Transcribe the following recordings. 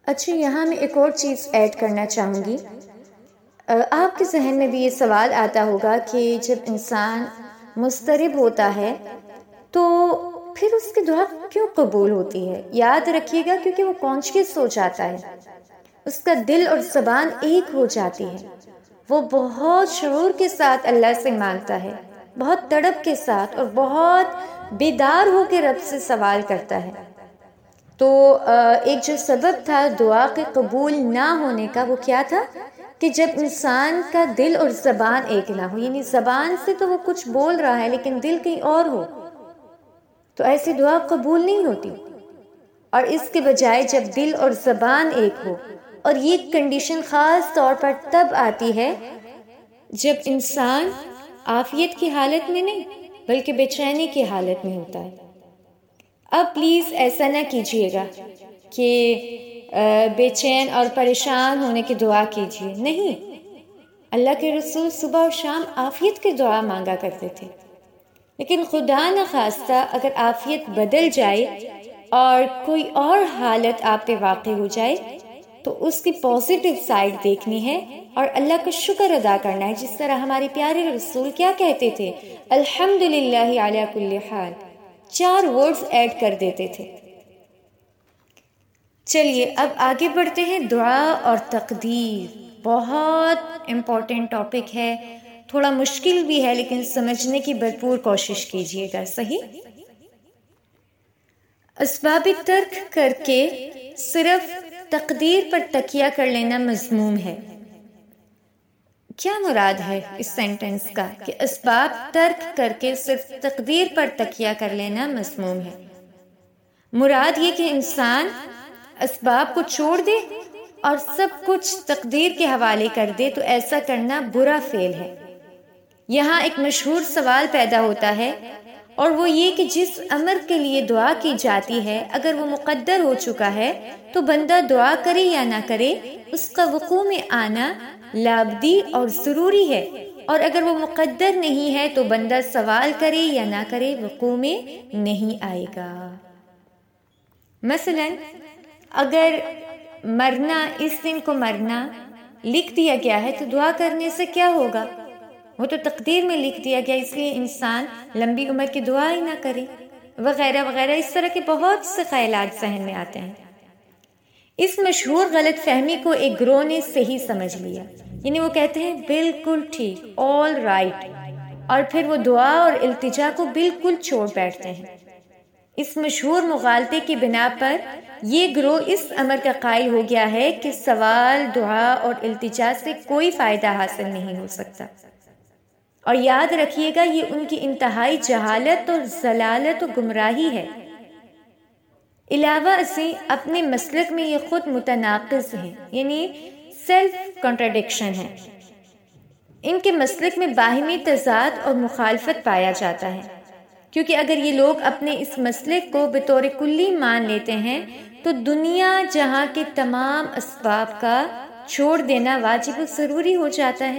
اچھا، یہاں میں ایک اور چیز ایڈ کرنا چاہوں گی. آپ کے ذہن میں بھی یہ سوال آتا ہوگا کہ جب انسان مضطرب ہوتا ہے تو پھر اس کی دعا کیوں قبول ہوتی ہے؟ یاد رکھیے گا کیونکہ وہ کانشیس ہو جاتا ہے، اس کا دل اور زبان ایک ہو جاتی ہے، وہ بہت شعور کے ساتھ اللہ سے مانگتا ہے، بہت تڑپ کے ساتھ اور بہت بیدار ہو کے رب سے سوال کرتا ہے. تو ایک جو سبب تھا دعا کے قبول نہ ہونے کا وہ کیا تھا کہ جب انسان کا دل اور زبان ایک نہ ہو، یعنی زبان سے تو وہ کچھ بول رہا ہے لیکن دل کہیں اور ہو، تو ایسی دعا قبول نہیں ہوتی. اور اس کے بجائے جب دل اور زبان ایک ہو، اور یہ کنڈیشن خاص طور پر تب آتی ہے جب انسان عافیت کی حالت میں نہیں بلکہ بے چینی کی حالت میں ہوتا ہے. اب پلیز ایسا نہ کیجیے گا کہ بے چین اور پریشان ہونے کی دعا کیجیے، نہیں. اللہ کے رسول صبح اور شام عافیت کی دعا مانگا کرتے تھے، لیکن خدا نخواستہ اگر عافیت بدل جائے اور کوئی اور حالت آپ پہ واقع ہو جائے تو اس کی پازیٹیو سائڈ دیکھنی ہے اور اللہ کا شکر ادا کرنا ہے. جس طرح ہمارے پیارے رسول کیا کہتے تھے، الحمدللہ علی کل حال، 4 ورڈز ایڈ کر دیتے تھے. چلیے اب آگے بڑھتے ہیں. دعا اور تقدیر بہت امپورٹنٹ ٹاپک ہے، تھوڑا مشکل بھی ہے لیکن سمجھنے کی بھرپور کوشش کیجیے گا. صحیح؟ اسباب ترک کر کے صرف تقدیر پر تکیہ کر لینا مذموم ہے. کیا مراد ہے اس سینٹنس کا کہ اسباب ترک کر کے صرف تقدیر پر تکیہ کر لینا مذموم ہے؟ مراد یہ کہ انسان اسباب کو چھوڑ دے اور سب کچھ تقدیر کے حوالے کر دے تو ایسا کرنا برا فعل ہے. یہاں ایک مشہور سوال پیدا ہوتا ہے اور وہ یہ کہ جس امر کے لیے دعا کی جاتی ہے اگر وہ مقدر ہو چکا ہے تو بندہ دعا کرے یا نہ کرے اس کا وقوع میں آنا لابدی اور ضروری ہے، اور اگر وہ مقدر نہیں ہے تو بندہ سوال کرے یا نہ کرے وقوع میں نہیں آئے گا. مثلا اگر مرنا، اس دن کو مرنا لکھ دیا گیا ہے تو دعا کرنے سے کیا ہوگا؟ وہ تو تقدیر میں لکھ دیا گیا، اس لیے انسان لمبی عمر کی دعا ہی نہ کرے وغیرہ وغیرہ. اس طرح کے بہت سے خیالات ذہن میں آتے ہیں. اس مشہور غلط فہمی کو ایک گروہ نے صحیح سمجھ لیا، یعنی وہ کہتے ہیں بالکل ٹھیک، آل رائٹ، اور پھر وہ دعا اور التجا کو بالکل چھوڑ بیٹھتے ہیں. اس مشہور مغالطے کی بنا پر یہ گروہ اس امر کا قائل ہو گیا ہے کہ سوال، دعا اور التجا سے کوئی فائدہ حاصل نہیں ہو سکتا. اور یاد رکھیے گا یہ ان کی انتہائی جہالت اور ضلالت و گمراہی ہے. علاوہ ازیں اپنے مسلک میں یہ خود متناقض ہیں، یعنی سیلف کنٹراڈکشن ہے. ان کے مسلک میں باہمی تضاد اور مخالفت پایا جاتا ہے، کیونکہ اگر یہ لوگ اپنے اس مسلک کو بطور کلی مان لیتے ہیں تو دنیا جہاں کے تمام اسباب کا چھوڑ دینا واجب و ضروری ہو جاتا ہے.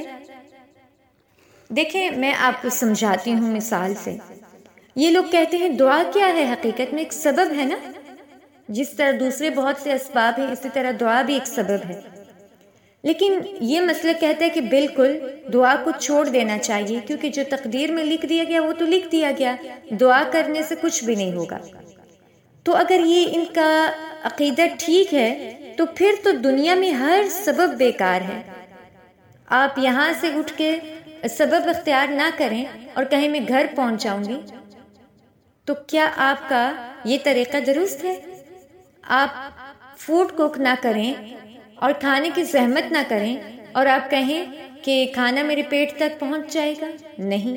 دیکھیں میں آپ کو سمجھاتی ہوں مثال سے. یہ لوگ کہتے ہیں دعا کیا ہے؟ حقیقت میں ایک سبب ہے نا، جس طرح دوسرے بہت سے اسباب ہیں اسی طرح دعا بھی ایک سبب ہے. لیکن یہ مسئلہ کہتا ہے کہ بالکل دعا کو چھوڑ دینا چاہیے، کیونکہ جو تقدیر میں لکھ دیا گیا وہ تو لکھ دیا گیا، دعا کرنے سے کچھ بھی نہیں ہوگا. تو اگر یہ ان کا عقیدہ ٹھیک ہے تو پھر تو دنیا میں ہر سبب بیکار ہے. آپ یہاں سے اٹھ کے سبب اختیار نہ کریں اور کہیں میں گھر پہنچ جاؤں گی، تو کیا آپ کا یہ طریقہ درست ہے؟ آپ فوڈ کوک نہ کریں اور کھانے کی زحمت نہ کریں اور آپ کہیں کہ کھانا میرے پیٹ تک پہنچ جائے گا؟ نہیں.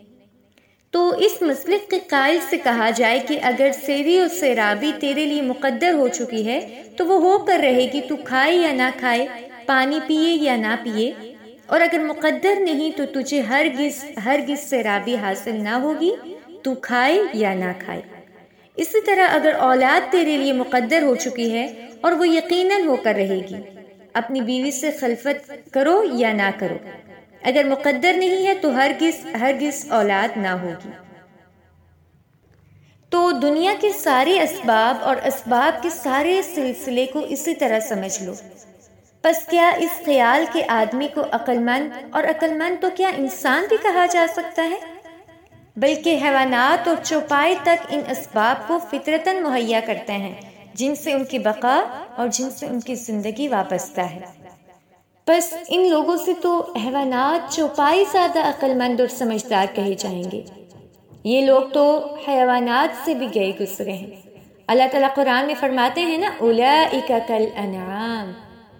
تو اس مسلک کے قائل سے کہا جائے کہ اگر سیری و سیرابی تیرے لیے مقدر ہو چکی ہے تو وہ ہو کر رہے گی، تو کھائے یا نہ کھائے، پانی پیے یا نہ پیے، اور اگر مقدر نہیں تو تجھے ہرگز سیرابی حاصل نہ ہوگی، تو کھائے یا نہ کھائے. اسی طرح اگر اولاد تیرے لیے مقدر ہو چکی ہے اور وہ یقیناً ہو کر رہے گی، اپنی بیوی سے خلوت کرو یا نہ کرو، اگر مقدر نہیں ہے تو ہرگز اولاد نہ ہوگی. تو دنیا کے سارے اسباب اور اسباب کے سارے سلسلے کو اسی طرح سمجھ لو۔ پس کیا اس خیال کے آدمی کو عقل مند، اور عقل مند تو کیا انسان بھی کہا جا سکتا ہے؟ بلکہ حیوانات اور چوپائے تک ان اسباب کو فطرتاً مہیا کرتے ہیں جن سے ان کی بقا اور جن سے ان کی زندگی وابستہ ہے۔ بس ان لوگوں سے تو حیوانات چوپائے زیادہ عقل مند اور سمجھدار کہے جائیں گے۔ یہ لوگ تو حیوانات سے بھی گئے گزرے ہیں۔ اللہ تعالیٰ قرآن میں فرماتے ہیں نا، اولئک کالانعام،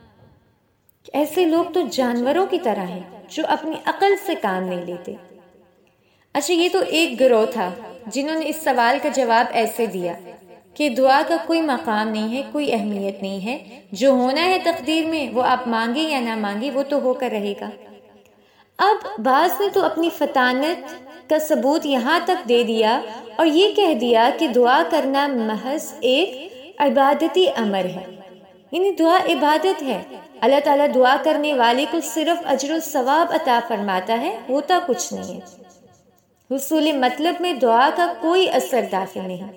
ایسے لوگ تو جانوروں کی طرح ہیں جو اپنی عقل سے کام نہیں لیتے۔ اچھا، یہ تو ایک گروہ تھا جنہوں نے اس سوال کا جواب ایسے دیا کہ دعا کا کوئی مقام نہیں ہے، کوئی اہمیت نہیں ہے، جو ہونا ہے تقدیر میں وہ آپ مانگے یا نہ مانگے وہ تو ہو کر رہے گا۔ اب بعض نے تو اپنی فطانت کا ثبوت یہاں تک دے دیا اور یہ کہہ دیا کہ دعا کرنا محض ایک عبادتی امر ہے، یعنی دعا عبادت ہے۔ اللہ تعالیٰ دعا کرنے والے کو صرف اجر و ثواب عطا فرماتا ہے، ہوتا کچھ نہیں ہے۔ حصول مطلب میں دعا کا کوئی اثر داخل نہیں۔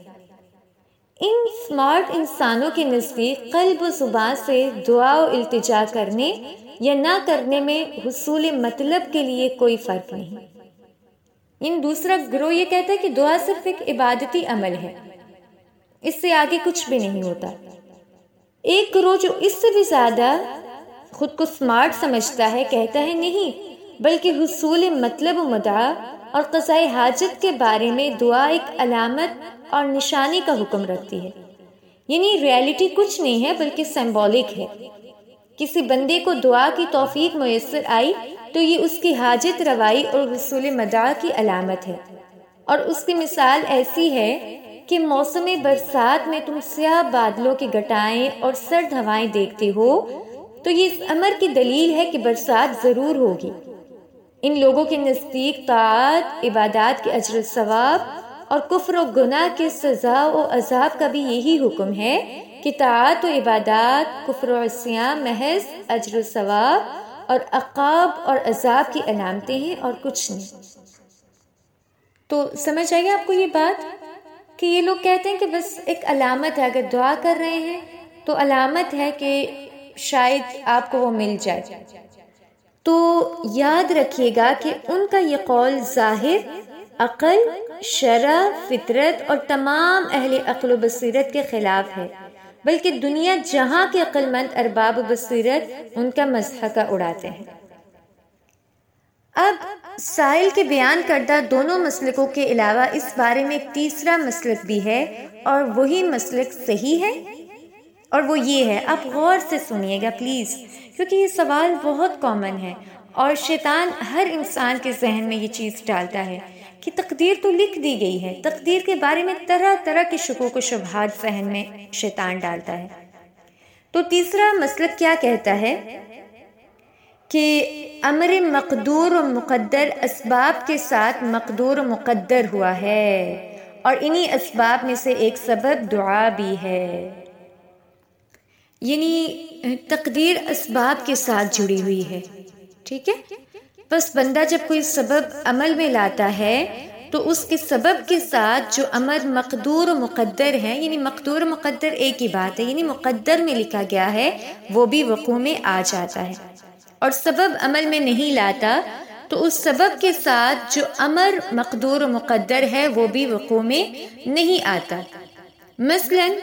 ان سمارٹ انسانوں کے نزدیک قلب و زبان سے دعا و التجا کرنے یا نہ کرنے میں حصول مطلب کے لیے کوئی فرق نہیں۔ ان دوسرا گروہ یہ کہتا ہے کہ دعا صرف ایک عبادتی عمل ہے، اس سے آگے کچھ بھی نہیں ہوتا۔ ایک گروہ جو اس سے بھی زیادہ خود کو سمارٹ سمجھتا ہے کہتا ہے نہیں، بلکہ حصول مطلب و مدعا اور قضاء حاجت کے بارے میں دعا ایک علامت اور نشانی کا حکم رکھتی ہے، یعنی ریالٹی کچھ نہیں ہے بلکہ سمبولک ہے۔ کسی بندے کو دعا کی توفیق میسر آئی تو یہ اس کی حاجت روائی اور حصول مدعا کی علامت ہے، اور اس کی مثال ایسی ہے کہ موسم برسات میں تم سیاہ بادلوں کی گٹائیں اور سرد ہوائیں دیکھتے ہو تو یہ اس امر کی دلیل ہے کہ برسات ضرور ہوگی۔ ان لوگوں کے نزدیک طاعت، عبادات کے اجر و ثواب اور کفر و گناہ کے سزا و عذاب کا بھی یہی حکم ہے کہ طاعت و عبادات، کفر و عصیان محض اجر و ثواب اور عقاب اور عذاب کی علامتیں ہیں اور کچھ نہیں۔ تو سمجھ آئے گا آپ کو یہ بات کہ یہ لوگ کہتے ہیں کہ بس ایک علامت ہے، اگر دعا کر رہے ہیں تو علامت ہے کہ شاید آپ کو وہ مل جائے۔ تو یاد رکھیے گا کہ ان کا یہ قول ظاہر، عقل، شرع، فطرت اور تمام اہل عقل و بصیرت کے خلاف ہے، بلکہ دنیا جہاں کے عقل مند ارباب و بصیرت ان کا مضحکہ اڑاتے ہیں۔ اب سائل کے بیان کردہ دونوں مسلکوں کے علاوہ اس بارے میں ایک تیسرا مسلک بھی ہے، اور وہی مسلک صحیح ہے، اور وہ یہ ہے، آپ غور سے سنیے گا پلیز، کیونکہ یہ سوال بہت کامن ہے اور شیطان ہر انسان کے ذہن میں یہ چیز ڈالتا ہے کہ تقدیر تو لکھ دی گئی ہے۔ تقدیر کے بارے میں طرح طرح کے شکوک و شبہات ذہن میں شیطان ڈالتا ہے۔ تو تیسرا مسلک کیا کہتا ہے کہ امر مقدور و مقدر اسباب کے ساتھ مقدور و مقدر ہوا ہے، اور انہی اسباب میں سے ایک سبب دعا بھی ہے، یعنی تقدیر اسباب کے ساتھ جڑی ہوئی ہے۔ ٹھیک ہے، بس بندہ جب کوئی سبب عمل میں لاتا ہے تو اس کے سبب کے ساتھ جو امر مقدور و مقدر ہے، یعنی مقدور و مقدر ایک ہی بات ہے، یعنی مقدر میں لکھا گیا ہے وہ بھی وقوع میں آ جاتا ہے، اور سبب عمل میں نہیں لاتا تو اس سبب کے ساتھ جو امر مقدور و مقدر ہے وہ بھی وقوع میں نہیں آتا۔ مثلاً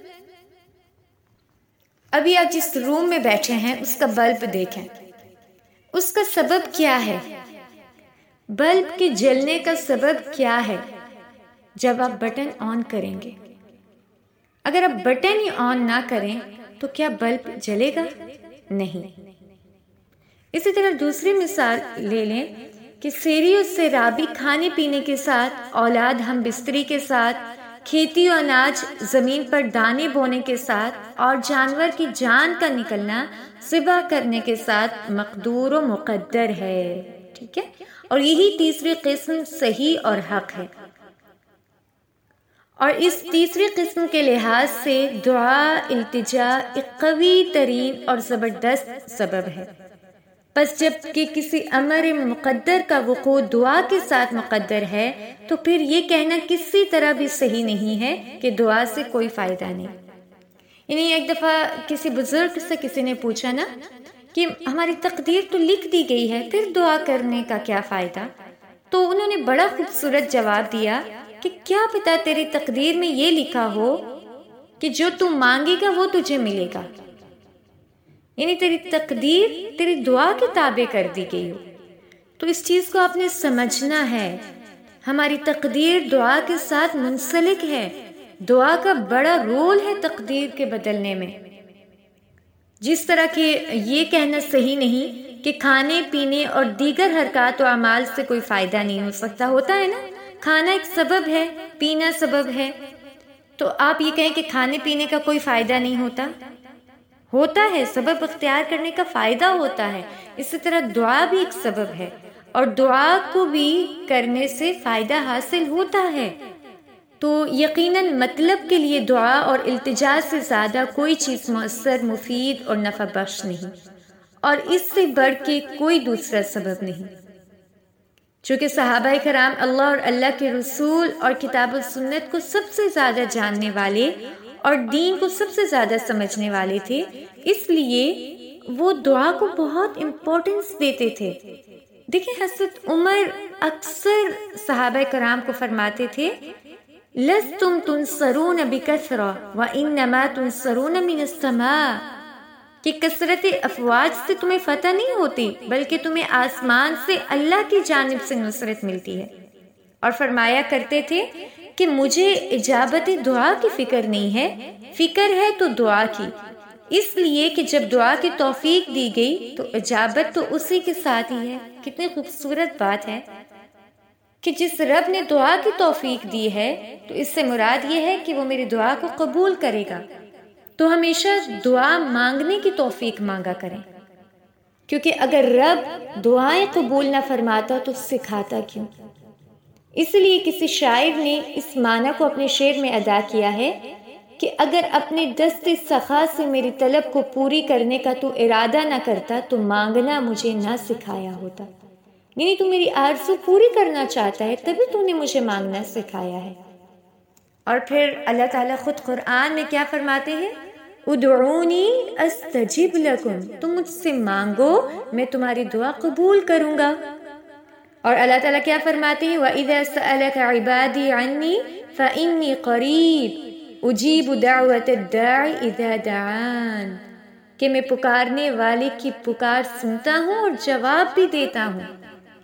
ابھی آپ جس روم میں بیٹھے ہیں اس کا بلب دیکھیں، اس کا سبب کیا ہے؟ بلب کے جلنے کا سبب کیا ہے؟ جب آپ بٹن آن کریں گے، اگر آپ بٹن ہی آن نہ کریں تو کیا بلب جلے گا؟ نہیں۔ اسی طرح دوسری مثال لے لیں کہ سیری و سیرابی کھانے پینے کے ساتھ، اولاد ہم بستری کے ساتھ، کھیتی و اناج زمین پر دانے بونے کے ساتھ، اور جانور کی جان کا نکلنا ذبح کرنے کے ساتھ مقدور و مقدر ہے۔ ٹھیک ہے، اور یہی تیسری قسم صحیح اور حق ہے، اور اس تیسری قسم کے لحاظ سے دعا التجا ایک قوی ترین اور زبردست سبب ہے۔ پس جب کہ کسی امر مقدر کا وقوع دعا کے ساتھ مقدر ہے تو پھر یہ کہنا کسی طرح بھی صحیح نہیں ہے کہ دعا سے کوئی فائدہ نہیں۔ یعنی ایک دفعہ کسی بزرگ سے کسی نے پوچھا نا کہ ہماری تقدیر تو لکھ دی گئی ہے، پھر دعا کرنے کا کیا فائدہ؟ تو انہوں نے بڑا خوبصورت جواب دیا کہ کیا پتہ تیری تقدیر میں یہ لکھا ہو کہ جو تم مانگے گا وہ تجھے ملے گا، یعنی تیری تقدیر تیری دعا کے تابع کر دی گئی ہو۔ تو اس چیز کو آپ نے سمجھنا ہے، ہماری تقدیر دعا کے ساتھ منسلک ہے، دعا کا بڑا رول ہے تقدیر کے بدلنے میں۔ جس طرح کہ یہ کہنا صحیح نہیں کہ کھانے پینے اور دیگر حرکات و اعمال سے کوئی فائدہ نہیں ہو سکتا، ہوتا ہے نا، کھانا ایک سبب ہے، پینا سبب ہے، تو آپ یہ کہیں کہ کھانے پینے کا کوئی فائدہ نہیں ہوتا ہے، سبب اختیار کرنے کا فائدہ ہوتا ہے۔ اسی طرح دعا بھی ایک سبب ہے اور دعا کو بھی کرنے سے فائدہ حاصل ہوتا ہے۔ تو یقیناً مطلب کے لیے دعا اور التجا سے زیادہ کوئی چیز مؤثر، مفید اور نفع بخش نہیں، اور اس سے بڑھ کے کوئی دوسرا سبب نہیں۔ چونکہ صحابہ کرام اللہ اور اللہ کے رسول اور کتاب و سنت کو سب سے زیادہ جاننے والے اور دین کو سب سے زیادہ سمجھنے والے تھے، اس لیے وہ دعا کو بہت امپورٹنس دیتے تھے۔ دیکھیں حضرت عمر اکثر صحابہ کرام کو فرماتے تھے لستم تنصرون بکثرہ وانما تنصرون من السماء، کہ کثرت افواج سے تمہیں فتح نہیں ہوتی بلکہ تمہیں آسمان سے اللہ کی جانب سے نصرت ملتی ہے۔ اور فرمایا کرتے تھے کہ مجھے اجابت دعا کی فکر نہیں ہے، فکر ہے تو دعا کی، اس لیے کہ جب دعا کی توفیق دی گئی تو اجابت تو اسی کے ساتھ ہی ہے۔ کتنی خوبصورت بات ہے کہ جس رب نے دعا کی توفیق دی ہے تو اس سے مراد یہ ہے کہ وہ میری دعا کو قبول کرے گا۔ تو ہمیشہ دعا مانگنے کی توفیق مانگا کریں، کیونکہ اگر رب دعائیں قبول نہ فرماتا تو سکھاتا کیوں؟ اس لیے کسی شاعر نے اس معنی کو اپنے شعر میں ادا کیا ہے کہ اگر اپنے دست سخا سے میری طلب کو پوری کرنے کا تو ارادہ نہ کرتا تو مانگنا مجھے نہ سکھایا ہوتا۔ یعنی تو میری آرزو پوری کرنا چاہتا ہے تبھی تو نے مجھے مانگنا سکھایا ہے۔ اور پھر اللہ تعالیٰ خود قرآن میں کیا فرماتے ہیں؟ ادعونی استجب لکم، تم مجھ سے مانگو میں تمہاری دعا قبول کروں گا۔ اور اللہ تعالیٰ کیا فرماتے ہیں؟ وَإِذَا سَأَلَكَ عِبَادِي عَنِّي فَإِنِّي قَرِيبٌ أُجِيبُ دَعْوَةَ الدَّاعِ إِذَا دَعَانِ، کہ میں پکارنے والے کی پکار سنتا ہوں اور جواب بھی دیتا ہوں۔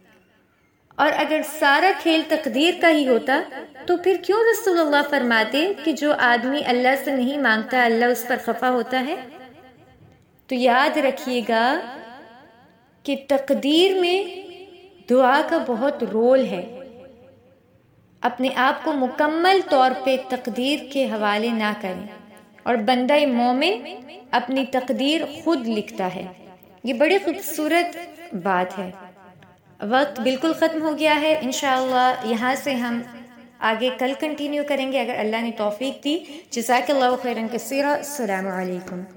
اور اگر سارا کھیل تقدیر کا ہی ہوتا تو پھر کیوں رسول اللہ فرماتے کہ جو آدمی اللہ سے نہیں مانگتا اللہ اس پر خفا ہوتا ہے؟ تو یاد رکھیے گا کہ تقدیر میں دعا کا بہت رول ہے۔ اپنے آپ کو مکمل طور پہ تقدیر کے حوالے نہ کریں، اور بندہ مومن اپنی تقدیر خود لکھتا ہے۔ یہ بڑی خوبصورت بات ہے۔ وقت بالکل ختم ہو گیا ہے، انشاءاللہ یہاں سے ہم آگے کل کنٹینیو کریں گے اگر اللہ نے توفیق دی۔ جزاک اللہ خیرا کثیرا، السلام علیکم۔